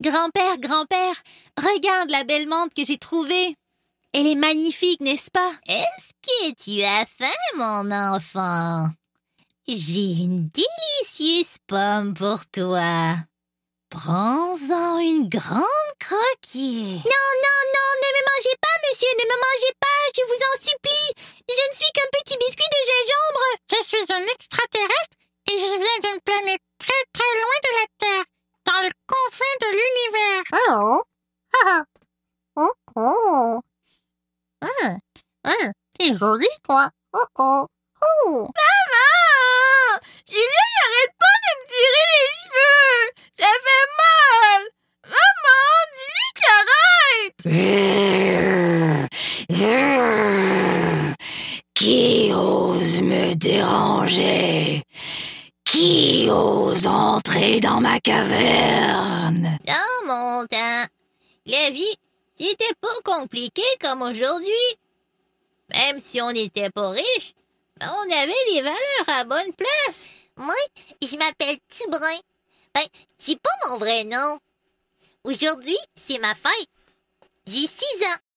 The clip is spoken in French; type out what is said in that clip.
Grand-père, grand-père, regarde la belle menthe que j'ai trouvée. Elle est magnifique, n'est-ce pas? Est-ce que tu as faim, mon enfant? J'ai une délicieuse pomme pour toi. Prends-en une grande croquée. Non, ne me mangez pas, monsieur, ne me mangez pas, je vous en supplie. Je ne suis qu'un petit biscuit de gingembre. Je suis un extraterrestre et je viens d'une planète très très loin de la Terre, dans le confin de l'univers. Oh. Oh oh. T'es joli, quoi. Oh. Maman! Julien, arrête pas de me tirer les cheveux! Ça fait mal! Maman, dis-lui qu'il arrête! Qui ose me déranger? Qui ose entrer dans ma caverne? Dans mon temps, la vie, c'était pas compliqué comme aujourd'hui. Même si on n'était pas riche, on avait les valeurs à bonne place. Moi, je m'appelle Tibrin. C'est pas mon vrai nom. Aujourd'hui, c'est ma fête. J'ai 6 ans.